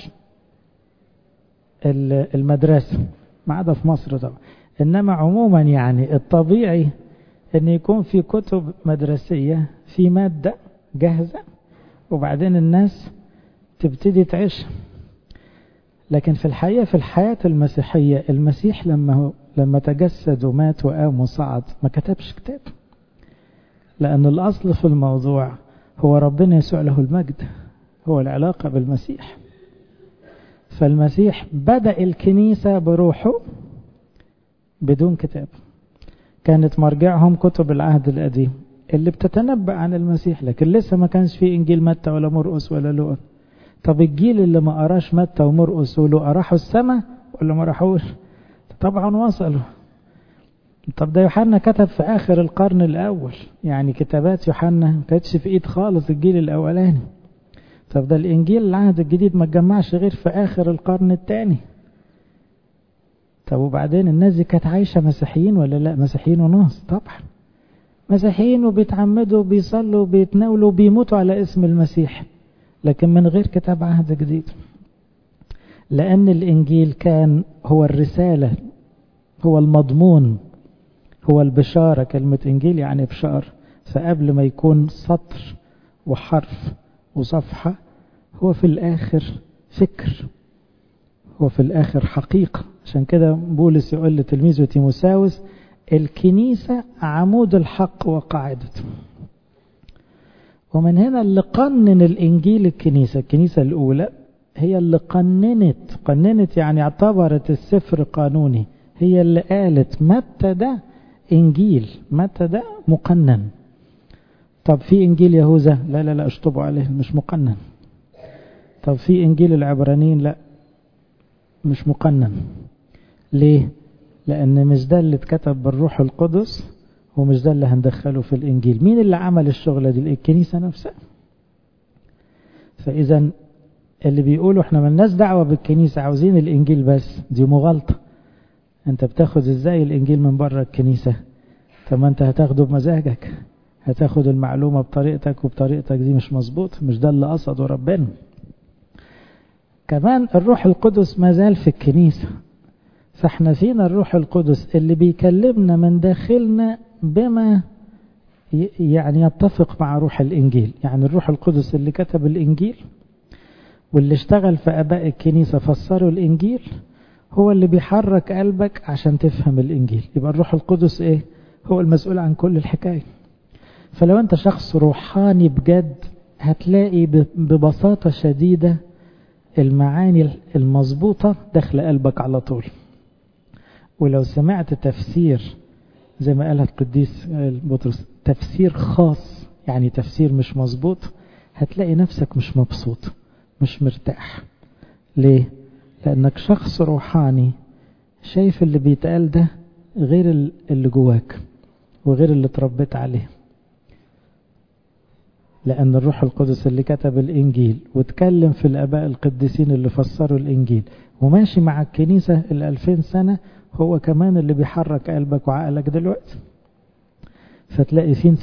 المدرسة، ما عدا في مصر طبعا، إنما عموما يعني الطبيعي أن يكون في كتب مدرسية في مادة جاهزة وبعدين الناس تبتدي تعيش. لكن في الحقيقة في الحياة المسيحية، المسيح لما تجسد ومات وقام وصعد ما كتبش كتاب، لأن الأصل في الموضوع هو ربنا يسوع له المجد، هو العلاقة بالمسيح. فالمسيح بدأ الكنيسة بروحه بدون كتاب، كانت مرجعهم كتب العهد القديم اللي بتتنبأ عن المسيح، لكن لسه ما كانش فيه إنجيل متى ولا مرقس ولا لوقا. طب الجيل اللي ما قراش متى ومرقس ولوقا راحوا السماء ولا ما راحوش؟ طبعا وصلوا. طب ده يوحنا كتب في آخر القرن الأول، يعني كتابات يوحنا ما كانتش في إيد خالص الجيل الأولاني. طب ده الإنجيل العهد الجديد ما اتجمعش غير في آخر القرن الثاني. طب وبعدين الناس دي كانت عايشة مسيحيين ولا لا؟ مسيحيين وناس طبعا، مسيحيين وبيتعمدوا وبيصلوا وبيتناولوا وبيموتوا على اسم المسيح، لكن من غير كتاب عهد جديد. لأن الإنجيل كان هو الرسالة، هو المضمون، هو البشارة. كلمة إنجيل يعني بشار، فقبل ما يكون سطر وحرف وصفحة، هو في الآخر فكر، هو في الآخر حقيقة. عشان كده بولس يقول لتلميذه تيموساوس: الكنيسة عمود الحق وقاعدته. ومن هنا اللي قنن الإنجيل الكنيسة الأولى هي اللي قننت يعني اعتبرت السفر قانوني، هي اللي قالت متى ده إنجيل، متى ده مقنن. طب في إنجيل يهوذا؟ لا لا لا اشطبوا عليه، مش مقنن. طب في إنجيل العبرانيين؟ لا مش مقنن. ليه؟ لأن مش ده اللي اتكتب بالروح القدس، ومش ده اللي هندخله في الإنجيل. مين اللي عمل الشغلة دي؟ الكنيسة نفسها. فإذا اللي بيقولوا احنا ملناش دعوة بالكنيسة عاوزين الإنجيل بس، دي مغالطة. انت بتاخد ازاي الإنجيل من بره الكنيسة؟ طب ما انت هتاخده بمزاجك، هتاخد المعلومة بطريقتك، وبطريقتك دي مش مظبوط، مش ده اللي قصده ربنا. كمان الروح القدس ما زال في الكنيسة، فاحنا فينا الروح القدس اللي بيكلمنا من داخلنا بما يعني يتفق مع روح الإنجيل. يعني الروح القدس اللي كتب الإنجيل واللي اشتغل في آباء الكنيسة فسروا الإنجيل هو اللي بيحرك قلبك عشان تفهم الإنجيل. يبقى الروح القدس ايه؟ هو المسؤول عن كل الحكاية. فلو انت شخص روحاني بجد هتلاقي ببساطة شديدة المعاني المظبوطة داخل قلبك على طول. ولو سمعت تفسير زي ما قالها القديس بطرس، تفسير خاص يعني تفسير مش مظبوط، هتلاقي نفسك مش مبسوط، مش مرتاح. ليه؟ لأنك شخص روحاني شايف اللي بيتقال ده غير اللي جواك وغير اللي تربيت عليه. لأن الروح القدس اللي كتب الإنجيل وتكلم في الآباء القديسين اللي فسروا الإنجيل وماشي مع الكنيسة 2000 سنة، هو كمان اللي بيحرك قلبك وعقلك دلوقتي. فتلاقي فيه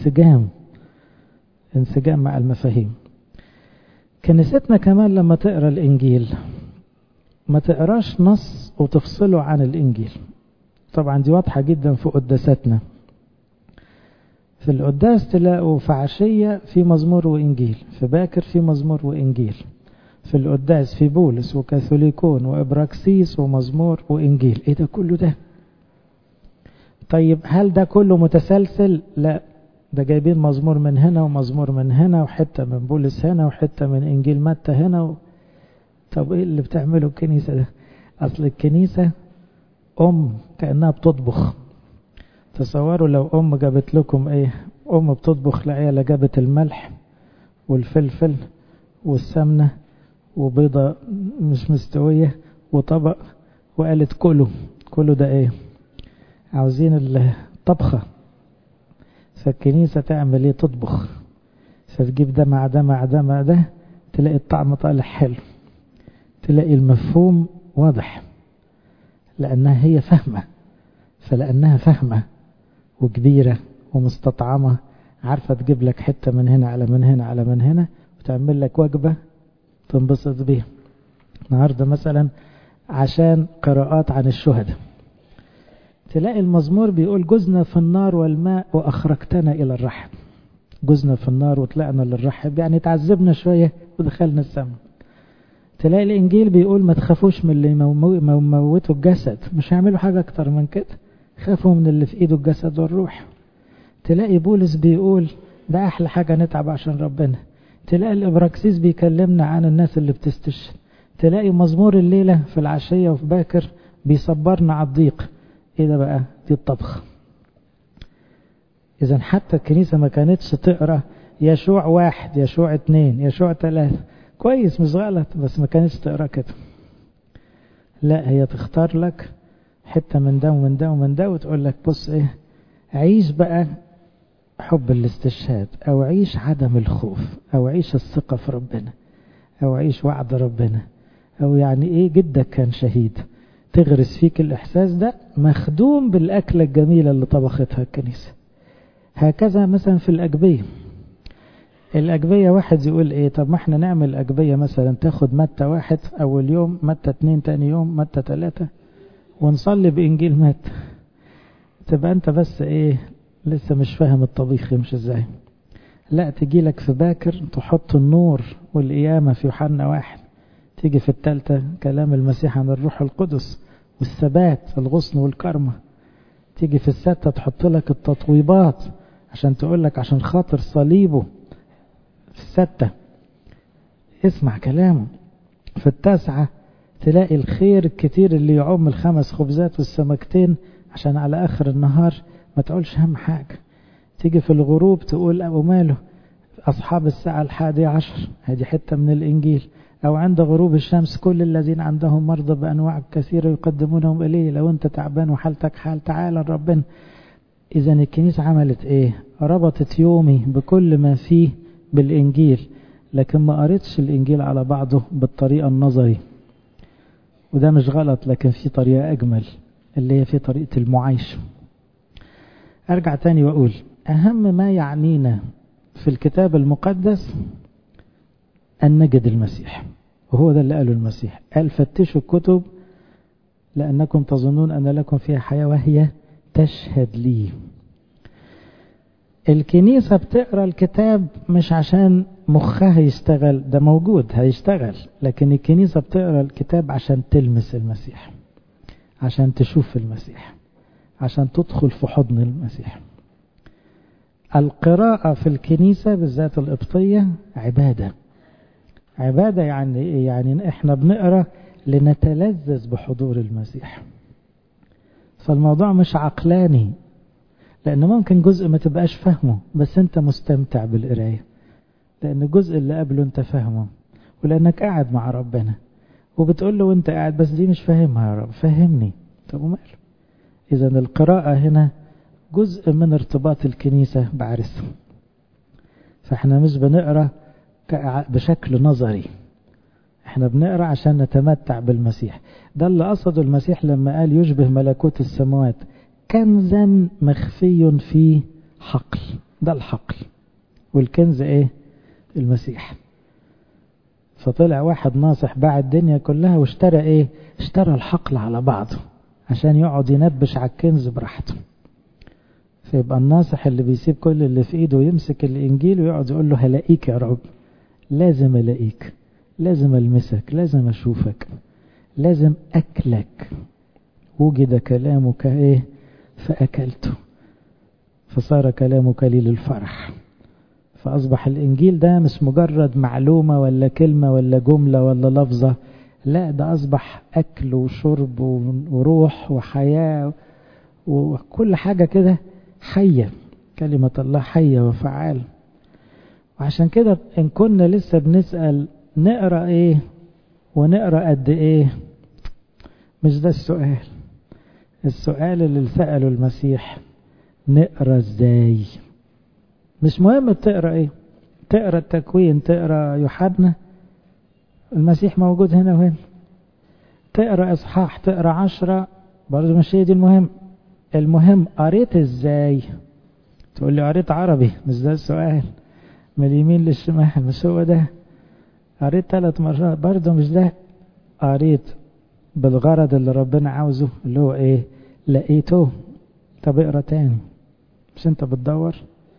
انسجام مع المفاهيم. كنيستنا كمان لما تقرأ الإنجيل ما تقراش نص وتفصله عن الإنجيل. طبعا دي واضحة جدا في قداساتنا. في القداس تلاقوا في عشية في مزمور وإنجيل، في باكر في مزمور وإنجيل، في القداس في بولس وكاثوليكون وإبراكسيس ومزمور وإنجيل. إيه ده كله ده؟ طيب هل ده كله متسلسل؟ لا، ده جايبين مزمور من هنا ومزمور من هنا وحتة من بولس هنا وحتة من إنجيل متى هنا طب إيه اللي بتعمله الكنيسة ده؟ أصل الكنيسة كأنها بتطبخ. تصوروا لو جابت لكم إيه؟ بتطبخ لعيالة، جابت الملح والفلفل والسمنة وبيضة مش مستوية وطبق وقالت كله ده إيه؟ عاوزين الطبخة. فالكنيسة تعمل إيه؟ تطبخ، فتجيب ده مع ده مع ده مع ده، تلاقي الطعم طالع حلو، تلاقي المفهوم واضح، لأنها هي فاهمة. فلأنها فاهمة وكبيرة ومستطعمة، عارفة تجيب لك حتة من هنا على من هنا على من هنا، وتعمل لك وجبة تنبسط بيها. النهاردة مثلا عشان قراءات عن الشهداء، تلاقي المزمور بيقول جزنا في النار والماء وأخرجتنا إلى الرحب. جزنا في النار وطلعنا للرحب، يعني تعذبنا شوية ودخلنا السماء. تلاقي الإنجيل بيقول ما تخافوش من اللي موتوا الجسد، مش هيعملوا حاجة أكتر من كده، خافوا من اللي في إيده الجسد والروح. تلاقي بولس بيقول ده أحلى حاجة نتعب عشان ربنا. تلاقي الإبراكسيس بيكلمنا عن الناس اللي بتستشهد. تلاقي مزمور الليلة في العشية وفي باكر بيصبرنا على الضيق. إيه ده بقى؟ دي الطبخ. إذن حتى الكنيسة ما كانتش تقرأ يشوع 1 يشوع 2 يشوع 3، كويس مش غلط، بس ما كانتش تقرأ كده. لا، هي تختار لك حتة من ده ومن ده ومن ده وتقول لك بص إيه، عيش بقى حب الاستشهاد، أو عيش عدم الخوف، أو عيش الثقة في ربنا، أو عيش وعد ربنا، أو يعني إيه جدك كان شهيد. تغرس فيك الإحساس ده مخدوم بالأكلة الجميلة اللي طبختها الكنيسة. هكذا مثلا في الأجبية واحد يقول إيه، طب ما احنا نعمل أجبية مثلا تاخد متى 1 أول يوم، متى 2 تاني يوم، متى 3، ونصلي بإنجيل متى. تبقى أنت بس إيه، لسه مش فاهم الطبيخ يمشي إزاي. لا، تجي لك في باكر تحط النور والقيامة في يوحنا 1، تيجي في 3 كلام المسيح عن الروح القدس والثبات الغصن والكرمة، تيجي في 6 تحط لك التطويبات عشان تقول لك عشان خاطر صليبه. في 6 اسمع كلامه. في 9 تلاقي الخير الكتير اللي يعم 5 خبزات والسمكتين عشان على آخر النهار ما تقولش هم حاجة. تيجي في الغروب تقول أبو ماله أصحاب الساعة 11، هذه حتة من الإنجيل. أو عند غروب الشمس كل الذين عندهم مرضى بأنواع كثيرة يقدمونهم إليه، لو أنت تعبان وحالتك حال تعالى ربنا. إذا الكنيسة عملت إيه؟ ربطت يومي بكل ما فيه بالإنجيل، لكن ما قريتش الإنجيل على بعضه بالطريقة النظري، وده مش غلط، لكن في طريقة أجمل اللي هي في طريقة المعايشة. أرجع تاني وأقول أهم ما يعنينا في الكتاب المقدس أن نجد المسيح، وهو ده اللي قاله المسيح، قال فتشوا الكتب لأنكم تظنون أن لكم فيها حياة وهي تشهد لي. الكنيسة بتقرأ الكتاب مش عشان مخها يشتغل، ده موجود هيشتغل، لكن الكنيسة بتقرأ الكتاب عشان تلمس المسيح، عشان تشوف المسيح، عشان تدخل في حضن المسيح. القراءة في الكنيسة بالذات القبطية عبادة يعني إيه؟ يعني إحنا بنقرأ لنتلذذ بحضور المسيح. فالموضوع مش عقلاني، لأن ممكن جزء ما تبقاش فهمه بس أنت مستمتع بالقراية، لأن الجزء اللي قبله أنت فهمه، ولأنك قاعد مع ربنا وبتقول له وأنت قاعد بس دي مش فاهمها يا رب فهمني. طب وماله؟ إذا القراءة هنا جزء من ارتباط الكنيسة بعرسها. فإحنا مش بنقرأ بشكل نظري، احنا بنقرأ عشان نتمتع بالمسيح. ده اللي قصده المسيح لما قال يشبه ملكوت السماوات كنزا مخفي في حقل. ده الحقل، والكنز ايه؟ المسيح. فطلع واحد ناصح باع الدنيا كلها واشترى ايه؟ اشترى الحقل على بعضه عشان يقعد ينبش على الكنز براحته. فيبقى الناصح اللي بيسيب كل اللي في ايده ويمسك الانجيل ويقعد يقول له هلاقيك يا رب، لازم الاقيك، لازم المسك، لازم اشوفك، لازم اكلك. وجد كلامك ايه؟ فأكلته فصار كلامك لي للفرح. فأصبح الإنجيل ده مش مجرد معلومة ولا كلمة ولا جملة ولا لفظة، لا ده أصبح أكل وشرب وروح وحياة وكل حاجة كده حية. كلمة الله حية وفعال. وعشان كده إن كنا لسه بنسأل نقرأ إيه ونقرأ قد إيه، مش ده السؤال. السؤال اللي سأله المسيح نقرأ إزاي. مش مهم بتقرأ إيه، تقرأ التكوين، تقرأ يوحنا، المسيح موجود هنا وهنا. تقرأ إصحاح، تقرأ 10، برضو مش هي دي المهم. المهم قريت إزاي. تقول لي قريت عربي، مش ده السؤال. من اليمين للشمال، مش هو ده. قريت 3 مرات، برضو مش ده. قريت بالغرض اللي ربنا عاوزه، اللي هو ايه، لقيته. طب اقرا تاني، مش انت بتدور،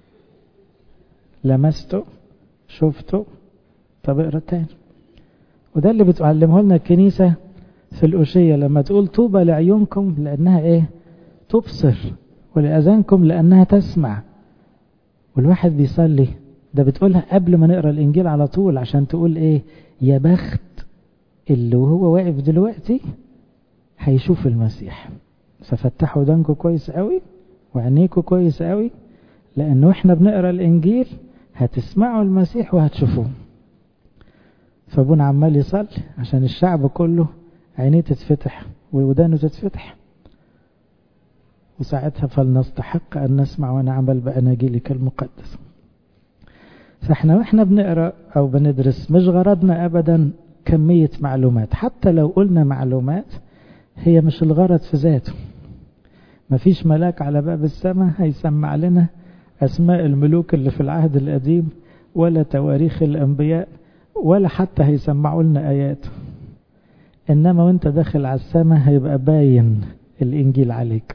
لمسته شفته، طب اقرا تاني. وده اللي بتعلمه لنا الكنيسة في الأوشية لما تقول طوبى لعيونكم لأنها ايه، تبصر، ولأذانكم لأنها تسمع. والواحد بيصلي ده بتقولها قبل ما نقرأ الإنجيل على طول، عشان تقول ايه، يا بخت اللي هو واقف دلوقتي هيشوف المسيح. ففتحوا ودانكم كويس قوي وعينيكم كويس قوي، لأنه احنا بنقرأ الإنجيل هتسمعوا المسيح وهتشوفوه. فابونا عمال يصلي عشان الشعب كله عينيه تتفتح وودانه تتفتح. وساعتها فلنستحق أن نسمع ونعمل بأناجيلك المقدس. فاحنا واحنا بنقرأ أو بندرس مش غرضنا أبدا كمية معلومات. حتى لو قلنا معلومات هي مش الغرض في ذاته. مفيش ملاك على باب السماء هيسمع لنا أسماء الملوك اللي في العهد القديم، ولا تواريخ الأنبياء، ولا حتى هيسمعوا لنا آيات. إنما وانت داخل على السماء هيبقى باين الإنجيل عليك.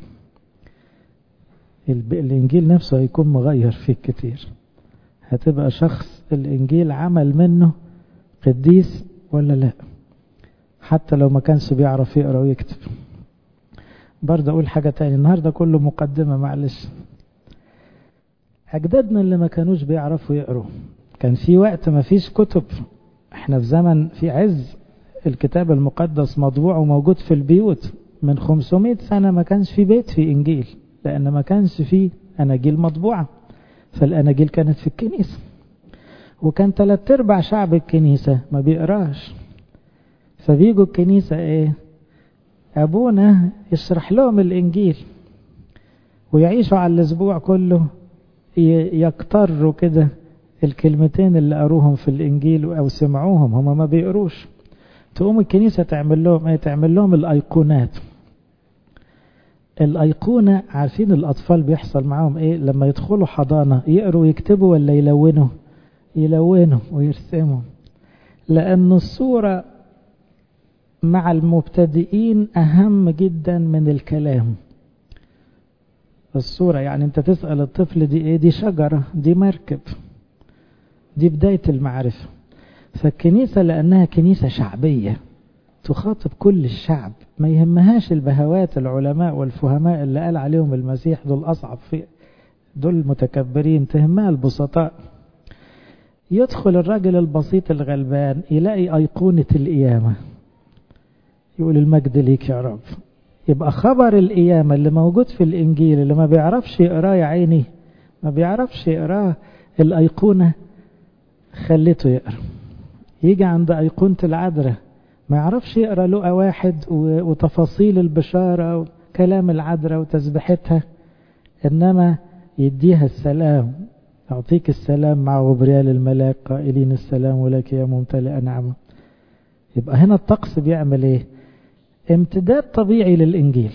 الإنجيل نفسه هيكون مغير فيك كتير. هتبقى شخص الإنجيل عمل منه قديس ولا لا، حتى لو ما كانش بيعرف يقرأ ويكتب. برضه أقول حاجة تاني، النهاردة كله مقدمة معلش. أجدادنا اللي ما كانوش بيعرفوا يقروا، كان في وقت ما فيش كتب. احنا في زمن في عز الكتاب المقدس مطبوع وموجود في البيوت. من 500 سنة ما كانش في بيت في إنجيل، لأن ما كانش في أناجيل مطبوعة. فالأناجيل كانت في الكنيسة، وكان 3/4 شعب الكنيسة ما بيقراش. فبيجوا الكنيسة ايه، أبونا يشرح لهم الإنجيل ويعيشوا على الأسبوع كله يكتروا كده الكلمتين اللي قروهم في الإنجيل أو سمعوهم، هما ما بيقروش. تقوم الكنيسة تعمل لهم ايه، تعمل لهم الأيقونات. الأيقونة عارفين الأطفال بيحصل معاهم ايه لما يدخلوا حضانة، يقروا ويكتبوا ولا يلونوا؟ يلونوا ويرسموا. لأن الصورة مع المبتدئين أهم جدا من الكلام. الصورة يعني انت تسأل الطفل دي ايه، دي شجرة، دي مركب، دي بداية المعرفة. فالكنيسة لأنها كنيسة شعبية تخاطب كل الشعب، ما يهمهاش البهوات العلماء والفهماء اللي قال عليهم المسيح دول أصعب في دول المتكبرين، تهمها البسطاء. يدخل الراجل البسيط الغلبان يلاقي أيقونة القيامة، يقول المجد ليك يا رب. يبقى خبر القيامة اللي موجود في الإنجيل اللي ما بيعرفش يقراه يا عيني، ما بيعرفش يقراه، الأيقونة خليته يقرأ. يجي عند أيقونة العذراء ما يعرفش يقرأ لقى 1 وتفاصيل البشارة وكلام العذراء وتسبحتها، إنما يديها السلام، أعطيك السلام مع غبريال الملاك قائلين السلام لك يا ممتلئ نعمة. يبقى هنا الطقس بيعمل ايه، امتداد طبيعي للإنجيل.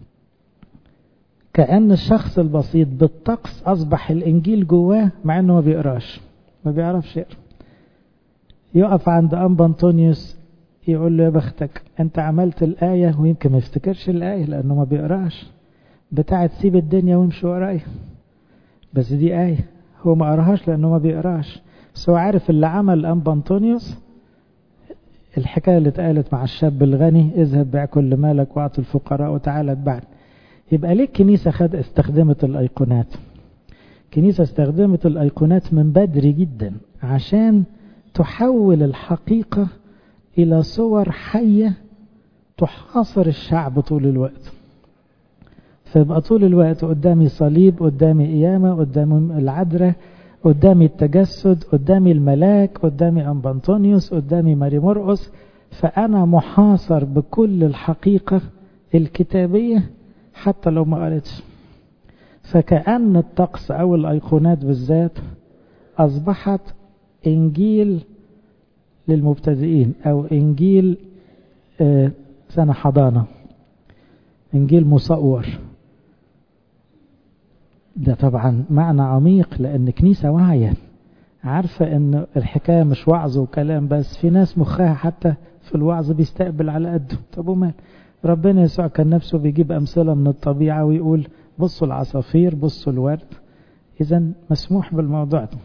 كأن الشخص البسيط بالطقس أصبح الإنجيل جواه مع أنه ما بيقراش، ما بيعرفش يقرأ. يقف عند أنبا أنطونيوس يقول له يا بختك أنت عملت الآية، ويمكن ما يفتكرش الآية لأنه ما بيقراش، بتاعت سيب الدنيا وامشي ورايا، بس دي آية هو ما قراهاش لأنه ما بيقراش. بس هو عارف اللي عمل أنبا أنطونيوس، الحكاية اللي اتقالت مع الشاب الغني اذهب بيع كل مالك واعط الفقراء وتعالى اتبعني. يبقى ليه الكنيسة استخدمت الأيقونات؟ الكنيسة استخدمت الأيقونات من بدري جدا عشان تحول الحقيقة إلى صور حية تحاصر الشعب طول الوقت. فيبقى طول الوقت قدامي صليب، قدامي قيامة، قدامي العذراء، قدامي التجسد، قدامي الملاك، قدامي أنبا أنطونيوس، قدامي ماري مرقس. فأنا محاصر بكل الحقيقة الكتابية حتى لو ما قريتش. فكأن الطقس أو الأيقونات بالذات أصبحت إنجيل للمبتدئين، أو إنجيل سنة حضانة، إنجيل مصور. ده طبعا معنى عميق، لأن كنيسة واعية عارفة أن الحكاية مش وعظ وكلام بس، في ناس مخها حتى في الوعظ بيستقبل على قده. طب ومال؟ ربنا يسوع كان نفسه بيجيب أمثلة من الطبيعة ويقول بصوا العصافير، بصوا الورد. إذن مسموح بالموضوع ده.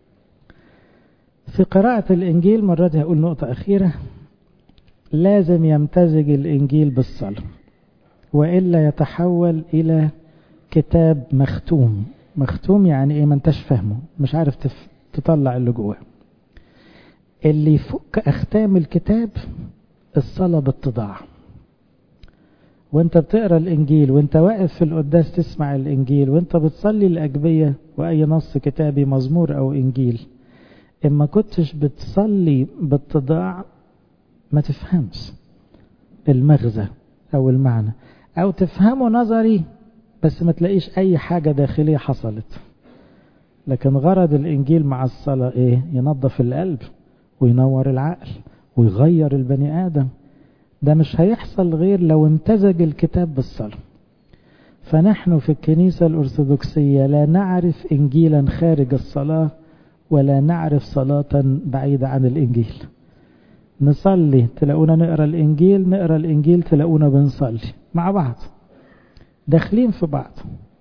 في قراءة الإنجيل مرة دي هقول نقطة أخيرة، لازم يمتزج الإنجيل بالصلاة، وإلا يتحول إلى كتاب مختوم. مختوم يعني إيه؟ ما انتش فاهمه، مش عارف تطلع اللي جواه. اللي يفك أختام الكتاب الصلاة باتضاع. وانت بتقرأ الإنجيل، وانت واقف في القداس تسمع الإنجيل، وانت بتصلي الأجبية وأي نص كتابي مزمور أو إنجيل، إما كنتش بتصلي باتضاع ما تفهمش المغزى أو المعنى، أو تفهمه نظري بس ما تلاقيش أي حاجة داخلية حصلت. لكن غرض الإنجيل مع الصلاة إيه؟ ينظف القلب وينور العقل ويغير البني آدم. ده مش هيحصل غير لو امتزج الكتاب بالصلاة. فنحن في الكنيسة الأرثوذكسية لا نعرف إنجيلا خارج الصلاة، ولا نعرف صلاة بعيدة عن الإنجيل. نصلي تلاقونا نقرأ الإنجيل تلاقونا بنصلي مع بعض، داخلين في بعض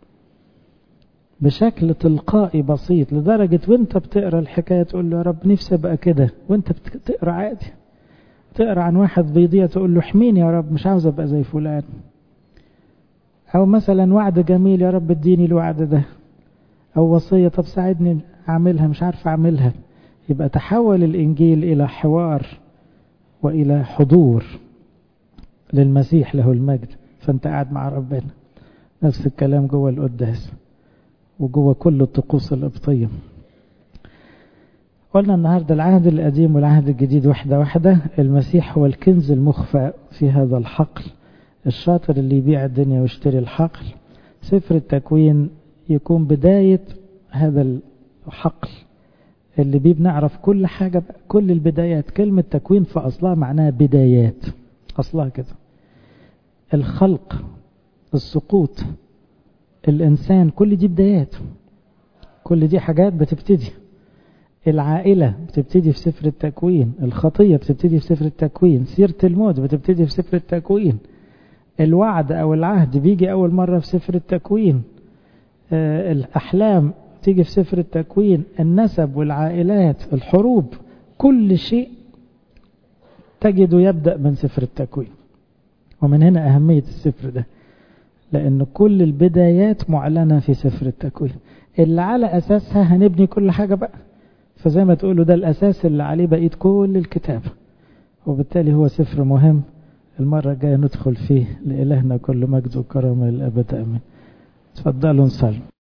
بشكل تلقائي بسيط، لدرجة وانت بتقرأ الحكاية تقول له يا رب نفسي ابقى كده، وانت بتقرأ عادي. تقرأ عن واحد بيضيع تقول له احميني يا رب، مش عاوز ابقى زي فلان. او مثلا وعد جميل، يا رب اديني الوعد ده. او وصية، طب ساعدني اعملها، مش عارف اعملها. يبقى تحول الانجيل الى حوار والى حضور للمسيح له المجد. فانت قاعد مع ربنا. نفس الكلام جوه القداس وجوه كل الطقوس القبطية. قلنا النهاردة العهد القديم والعهد الجديد واحدة واحدة. المسيح هو الكنز المخفى في هذا الحقل، الشاطر اللي يبيع الدنيا ويشتري الحقل. سفر التكوين يكون بداية هذا الحقل اللي بنعرف كل حاجة، كل البدايات. كلمة تكوين في أصلها معناها بدايات، أصلها كده. الخلق، السقوط، الإنسان، كل دي بدايات، كل دي حاجات بتبتدي. العائلة بتبتدي في سفر التكوين، الخطية بتبتدي في سفر التكوين، سيرة الموت بتبتدي في سفر التكوين، الوعد أو العهد بيجي أول مرة في سفر التكوين، الأحلام تيجي في سفر التكوين، النسب والعائلات، الحروب، كل شيء تجده يبدأ من سفر التكوين. ومن هنا أهمية السفر ده، لأن كل البدايات معلنة في سفر التكوين اللي على أساسها هنبني كل حاجة بقى. فزي ما تقولوا ده الأساس اللي عليه بقيت كل الكتاب، وبالتالي هو سفر مهم. المرة الجاية ندخل فيه. لإلهنا كل مجد وكرم للأبد آمين. تفضلوا نصلي.